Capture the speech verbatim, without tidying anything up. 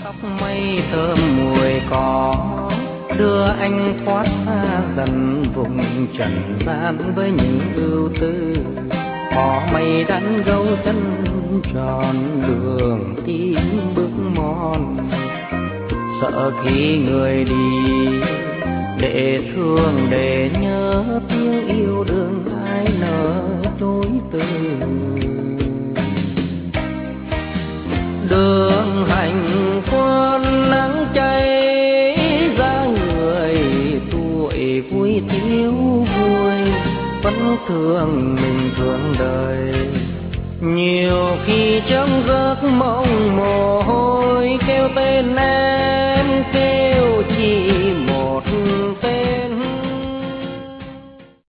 tóc mây thơm mùi cỏ đưa anh thoát xa dần vùng trần gian với những ưu tư. Có mây đánh dấu chân tròn đường tim bước mòn, sợ khi người đi để thương để nhớ tiếng yêu đương ai nỡ chối từ. Đường hành quân nắng cháy ra người tuổi vui thiếu vui, vẫn thương mình thương đời. Nhiều khi trong giấc mộng mồ hôi kêu tên em